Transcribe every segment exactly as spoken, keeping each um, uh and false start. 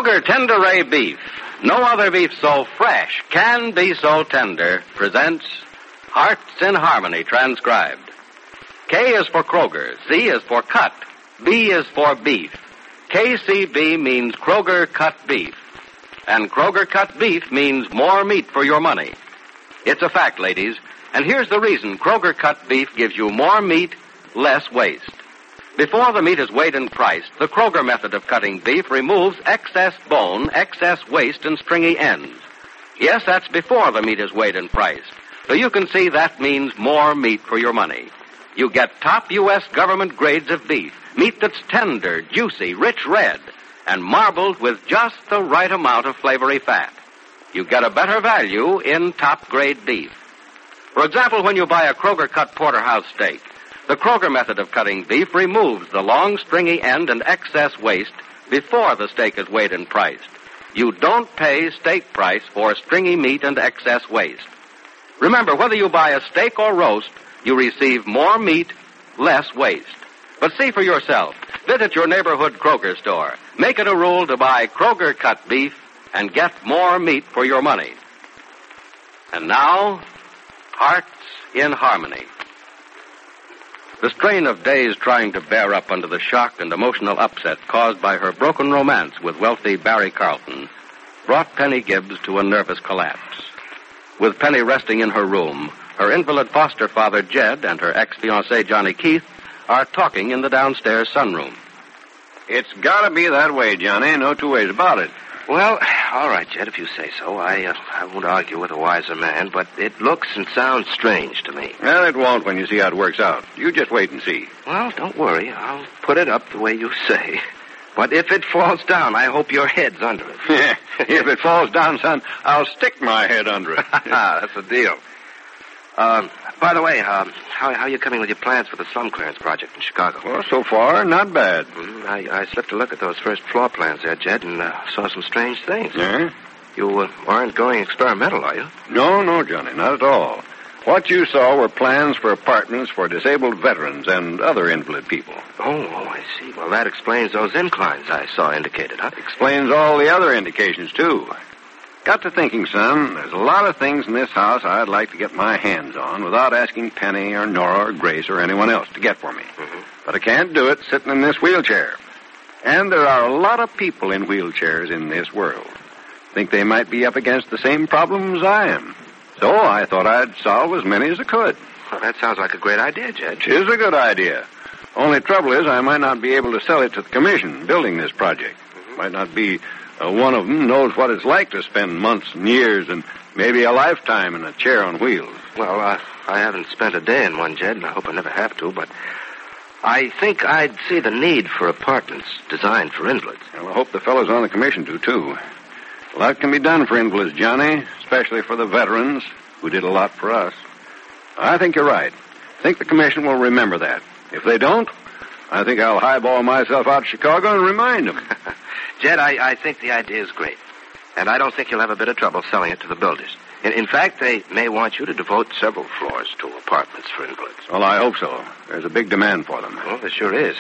Kroger Tender-Ray Beef, no other beef so fresh, can be so tender, presents Hearts in Harmony, transcribed. K is for Kroger, C is for cut, B is for beef. K C B means Kroger Cut Beef. And Kroger Cut Beef means more meat for your money. It's a fact, ladies, and here's the reason Kroger Cut Beef gives you more meat, less waste. Before the meat is weighed and priced, the Kroger method of cutting beef removes excess bone, excess waste, and stringy ends. Yes, that's before the meat is weighed and priced. So you can see that means more meat for your money. You get top U S government grades of beef, meat that's tender, juicy, rich red, and marbled with just the right amount of flavory fat. You get a better value in top-grade beef. For example, when you buy a Kroger-cut porterhouse steak, the Kroger method of cutting beef removes the long, stringy end and excess waste before the steak is weighed and priced. You don't pay steak price for stringy meat and excess waste. Remember, whether you buy a steak or roast, you receive more meat, less waste. But see for yourself. Visit your neighborhood Kroger store. Make it a rule to buy Kroger-cut beef and get more meat for your money. And now, Hearts in Harmony. The strain of days trying to bear up under the shock and emotional upset caused by her broken romance with wealthy Barry Carlton brought Penny Gibbs to a nervous collapse. With Penny resting in her room, her invalid foster father, Jed, and her ex-fiancé, Johnny Keith, are talking in the downstairs sunroom. It's got to be that way, Johnny. No two ways about it. Well, all right, Jed, if you say so. I uh, I won't argue with a wiser man, but it looks and sounds strange to me. Well, it won't when you see how it works out. You just wait and see. Well, don't worry. I'll put it up the way you say. But if it falls down, I hope your head's under it. If it falls down, son, I'll stick my head under it. That's a deal. Um, by the way, um, how how are you coming with your plans for the slum clearance project in Chicago? Well, so far, not bad. Mm, I, I slipped a look at those first floor plans there, Jed, and uh, saw some strange things. Yeah? You uh, aren't going experimental, are you? No, no, Johnny, not at all. What you saw were plans for apartments for disabled veterans and other invalid people. Oh, oh, I see. Well, that explains those inclines I saw indicated, huh? Explains all the other indications, too. Got to thinking, son, there's a lot of things in this house I'd like to get my hands on without asking Penny or Nora or Grace or anyone else to get for me. Mm-hmm. But I can't do it sitting in this wheelchair. And there are a lot of people in wheelchairs in this world. Think they might be up against the same problems I am. So I thought I'd solve as many as I could. Well, that sounds like a great idea, Jed. It is a good idea. Only trouble is I might not be able to sell it to the commission building this project. Mm-hmm. Might not be... Uh, one of them knows what it's like to spend months and years and maybe a lifetime in a chair on wheels. Well, uh, I haven't spent a day in one, Jed, and I hope I never have to, but I think I'd see the need for apartments designed for invalids. Well, I hope the fellows on the commission do, too. A lot can be done for invalids, Johnny, especially for the veterans who did a lot for us. I think you're right. I think the commission will remember that. If they don't, I think I'll highball myself out to Chicago and remind them. Jed, I, I think the idea is great. And I don't think you'll have a bit of trouble selling it to the builders. In, in fact, they may want you to devote several floors to apartments for invalids. Well, I hope so. There's a big demand for them. Well, there sure is.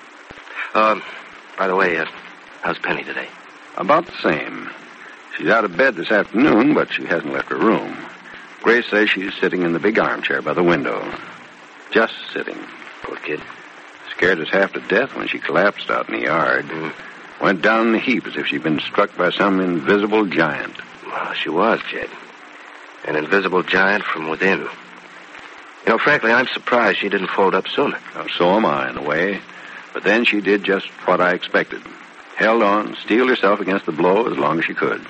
Um, by the way, uh, how's Penny today? About the same. She's out of bed this afternoon, but she hasn't left her room. Grace says she's sitting in the big armchair by the window. Just sitting. Poor kid. Scared us half to death when she collapsed out in the yard. Mm. Went down in a heap as if she'd been struck by some invisible giant. Well, she was, Jed. An invisible giant from within. You know, frankly, I'm surprised she didn't fold up sooner. Well, so am I, in a way. But then she did just what I expected. Held on, steeled herself against the blow as long as she could.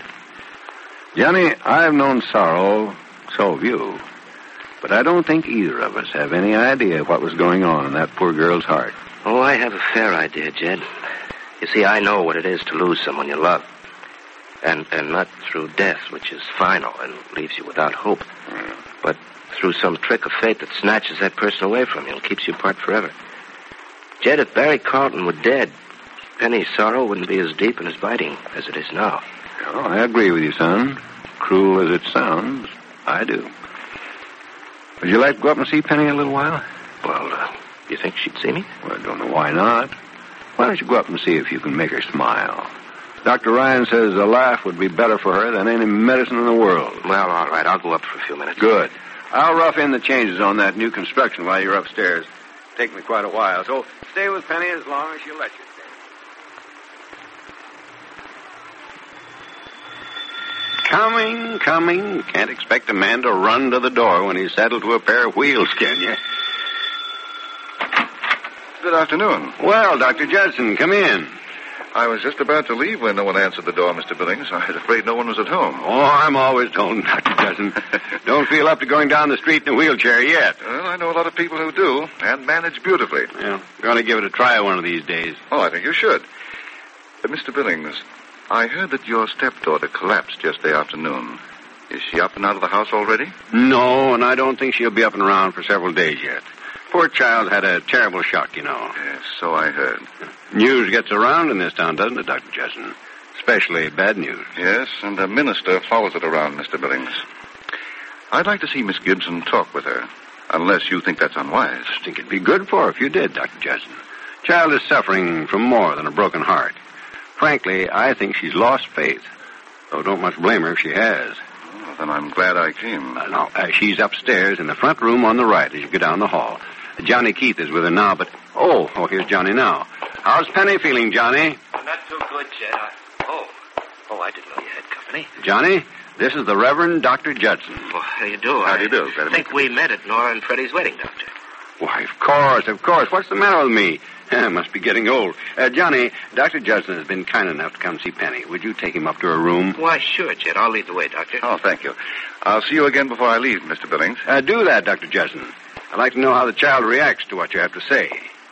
Johnny, I've known sorrow, so have you. But I don't think either of us have any idea what was going on in that poor girl's heart. Oh, I have a fair idea, Jed. You see, I know what it is to lose someone you love. And and not through death, which is final and leaves you without hope. Mm. But through some trick of fate that snatches that person away from you and keeps you apart forever. Jed, if Barry Carlton were dead, Penny's sorrow wouldn't be as deep and as biting as it is now. Oh, I agree with you, son. Cruel as it sounds, I do. Would you like to go up and see Penny a little while? Well, uh, you think she'd see me? Well, I don't know why not. Why don't you go up and see if you can make her smile? Doctor Ryan says a laugh would be better for her than any medicine in the world. Well, all right. I'll go up for a few minutes. Good. I'll rough in the changes on that new construction while you're upstairs. Take me quite a while, so stay with Penny as long as she'll let you stay. Coming, coming. Can't expect a man to run to the door when he's saddled to a pair of wheels, can you? Good afternoon. Well, Doctor Judson, come in. I was just about to leave when no one answered the door, Mister Billings. I was afraid no one was at home. Oh, I'm always told, Doctor Judson. Don't feel up to going down the street in a wheelchair yet. Well, I know a lot of people who do, and manage beautifully. Well, going to give it a try one of these days. Oh, I think you should. Uh, Mister Billings, I heard that your stepdaughter collapsed yesterday afternoon. Is she up and out of the house already? No, and I don't think she'll be up and around for several days yet. Poor child had a terrible shock, you know. Yes, so I heard. News gets around in this town, doesn't it, Doctor Judson? Especially bad news. Yes, and the minister follows it around, Mister Billings. I'd like to see Miss Gibson talk with her, unless you think that's unwise. I think it'd be good for her if you did, Doctor Judson. Child is suffering from more than a broken heart. Frankly, I think she's lost faith, though don't much blame her if she has. Oh, then I'm glad I came. Uh, no, uh, she's upstairs in the front room on the right as you go down the hall. Johnny Keith is with her now, but... Oh, oh, here's Johnny now. How's Penny feeling, Johnny? Not too good, Jed. I... Oh. Oh, I didn't know you had company. Johnny, this is the Reverend Doctor Judson. Well, how do you do? How do you do? I think we met at Nora and Freddie's wedding, Doctor. Why, of course, of course. What's the matter with me? I must be getting old. Uh, Johnny, Doctor Judson has been kind enough to come see Penny. Would you take him up to her room? Why, sure, Jed. I'll lead the way, Doctor. Oh, thank you. I'll see you again before I leave, Mister Billings. Uh, do that, Doctor Judson. I'd like to know how the child reacts to what you have to say.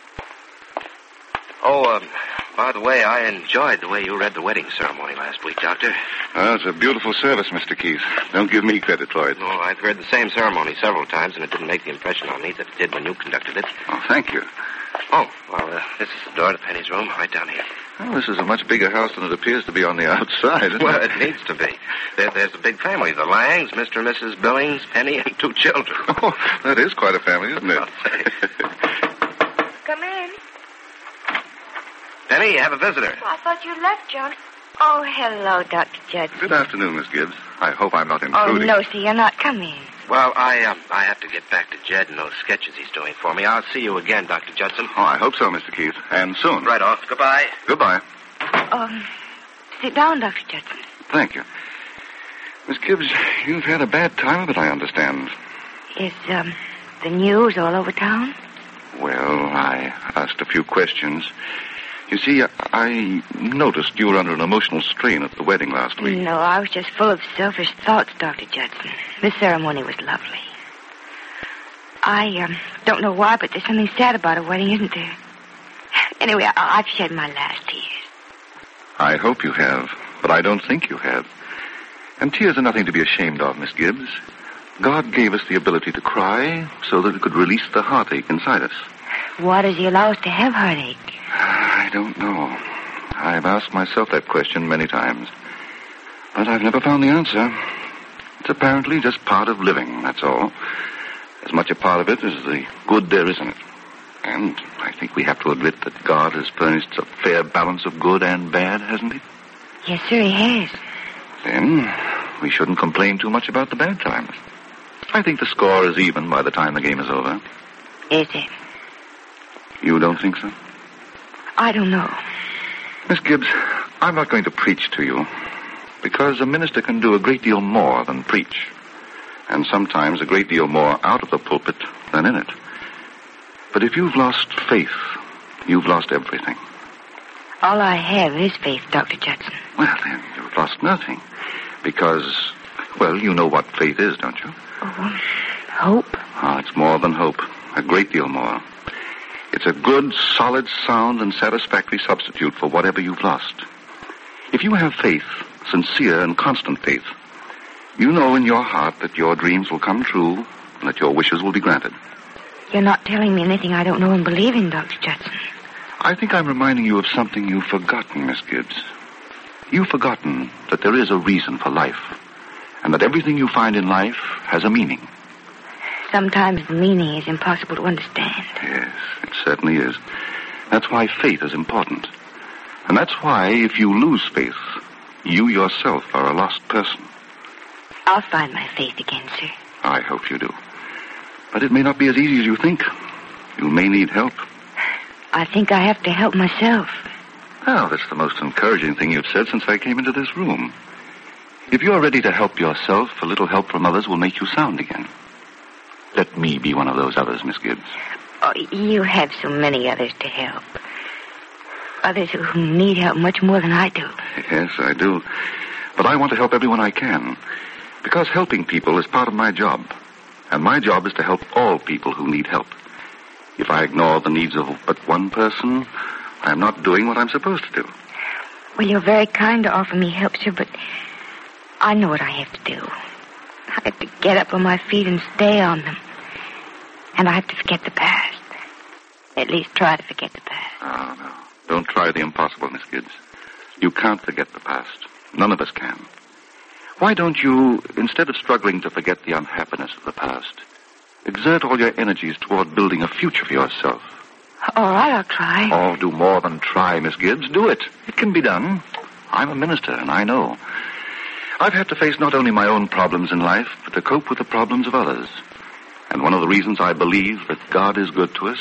Oh, um, by the way, I enjoyed the way you read the wedding ceremony last week, Doctor. Oh, it's a beautiful service, Mister Keith. Don't give me credit for it. No, I've heard the same ceremony several times, and it didn't make the impression on me that it did when you conducted it. Oh, thank you. Oh, well, uh, this is the door to Penny's room, right down here. Well, this is a much bigger house than it appears to be on the outside, isn't Well, it? it needs to be. There, there's a big family. The Langs, Mister and Missus Billings, Penny, and two children. Oh, that is quite a family, isn't it? I'll say. Come in. Penny, you have a visitor. I thought you left, John. Oh, hello, Doctor Judson. Good afternoon, Miss Gibbs. I hope I'm not Oh, intruding. no, sir, you're not. Come in. Well, I um, I have to get back to Jed and those sketches he's doing for me. I'll see you again, Doctor Judson. Oh, I hope so, Mister Keith. And soon. Right off. Goodbye. Goodbye. Um, sit down, Doctor Judson. Thank you. Miss Gibbs, you've had a bad time of it, I understand. Is, um, the news all over town? Well, I asked a few questions. You see, I noticed you were under an emotional strain at the wedding last week. No, I was just full of selfish thoughts, Doctor Judson. The ceremony was lovely. I, um, don't know why, but there's something sad about a wedding, isn't there? Anyway, I- I've shed my last tears. I hope you have, but I don't think you have. And tears are nothing to be ashamed of, Miss Gibbs. God gave us the ability to cry so that it could release the heartache inside us. Why does he allow us to have heartache? I don't know. I've asked myself that question many times. But I've never found the answer. It's apparently just part of living, that's all. As much a part of it as the good there is in it. And I think we have to admit that God has furnished a fair balance of good and bad, hasn't he? Yes, sir, he has. Then we shouldn't complain too much about the bad times. I think the score is even by the time the game is over. Is it? You don't think so? I don't know. Miss Gibbs, I'm not going to preach to you, because a minister can do a great deal more than preach, and sometimes a great deal more out of the pulpit than in it. But if you've lost faith, you've lost everything. All I have is faith, Doctor Judson. Well, then, you've lost nothing, because, well, you know what faith is, don't you? Oh, hope? Oh, it's more than hope, a great deal more. It's a good, solid, sound, and satisfactory substitute for whatever you've lost. If you have faith, sincere and constant faith, you know in your heart that your dreams will come true and that your wishes will be granted. You're not telling me anything I don't know and believe in, Doctor Judson. I think I'm reminding you of something you've forgotten, Miss Gibbs. You've forgotten that there is a reason for life, and that everything you find in life has a meaning. Sometimes the meaning is impossible to understand. Yes, it certainly is. That's why faith is important. And that's why, if you lose faith, you yourself are a lost person. I'll find my faith again, sir. I hope you do. But it may not be as easy as you think. You may need help. I think I have to help myself. Well, that's the most encouraging thing you've said since I came into this room. If you're ready to help yourself, a little help from others will make you sound again. Let me be one of those others, Miss Gibbs. Oh, you have so many others to help. Others who need help much more than I do. Yes, I do. But I want to help everyone I can. Because helping people is part of my job. And my job is to help all people who need help. If I ignore the needs of but one person, I'm not doing what I'm supposed to do. Well, you're very kind to offer me help, sir, but I know what I have to do. I have to get up on my feet and stay on them. And I have to forget the past. At least try to forget the past. Oh, no. Don't try the impossible, Miss Gibbs. You can't forget the past. None of us can. Why don't you, instead of struggling to forget the unhappiness of the past, exert all your energies toward building a future for yourself? All right, I'll try. Oh, do more than try, Miss Gibbs. Do it. It can be done. I'm a minister, and I know. I've had to face not only my own problems in life, but to cope with the problems of others. And one of the reasons I believe that God is good to us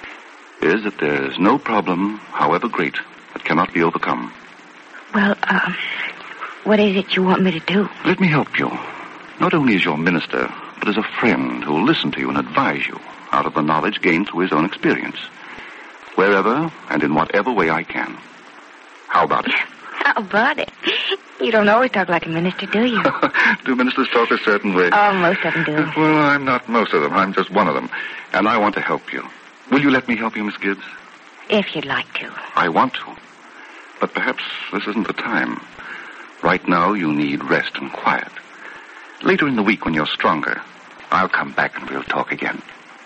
is that there is no problem, however great, that cannot be overcome. Well, um, what is it you want me to do? Let me help you. Not only as your minister, but as a friend who will listen to you and advise you out of the knowledge gained through his own experience. Wherever and in whatever way I can. How about it? How about it? You don't always talk like a minister, do you? Do ministers talk a certain way? Oh, most of them do. Well, I'm not most of them. I'm just one of them. And I want to help you. Will you let me help you, Miss Gibbs? If you'd like to. I want to. But perhaps this isn't the time. Right now, you need rest and quiet. Later in the week, when you're stronger, I'll come back and we'll talk again.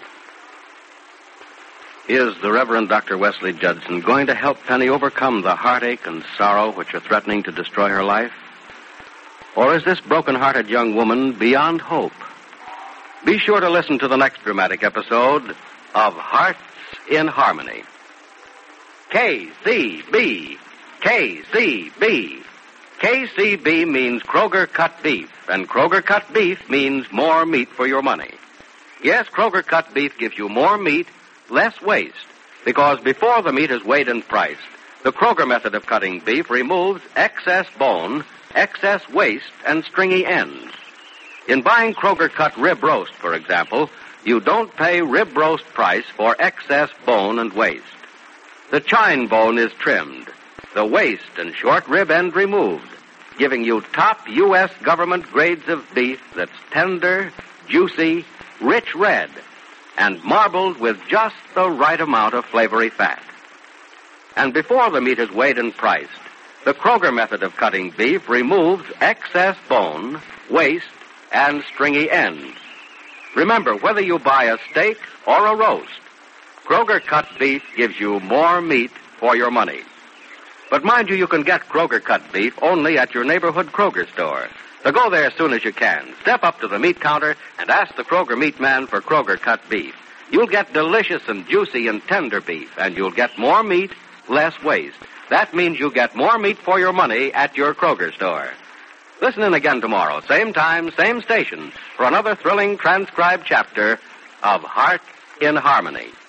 Is the Reverend Doctor Wesley Judson going to help Penny overcome the heartache and sorrow which are threatening to destroy her life? Or is this broken-hearted young woman beyond hope? Be sure to listen to the next dramatic episode of Hearts in Harmony. K C B, K C B. K C B means Kroger Cut Beef, and Kroger Cut Beef means more meat for your money. Yes, Kroger Cut Beef gives you more meat, less waste, because before the meat is weighed and priced, the Kroger method of cutting beef removes excess bone, excess waste, and stringy ends. In buying Kroger Cut Rib Roast, for example, you don't pay rib roast price for excess bone and waste. The chine bone is trimmed, the waist and short rib end removed, giving you top U S government grades of beef that's tender, juicy, rich red, and marbled with just the right amount of flavory fat. And before the meat is weighed and priced, the Kroger method of cutting beef removes excess bone, waste, and stringy ends. Remember, whether you buy a steak or a roast, Kroger Cut Beef gives you more meat for your money. But mind you, you can get Kroger Cut Beef only at your neighborhood Kroger store. So go there as soon as you can. Step up to the meat counter and ask the Kroger meat man for Kroger Cut Beef. You'll get delicious and juicy and tender beef, and you'll get more meat, less waste. That means you get more meat for your money at your Kroger store. Listen in again tomorrow, same time, same station, for another thrilling transcribed chapter of Hearts in Harmony.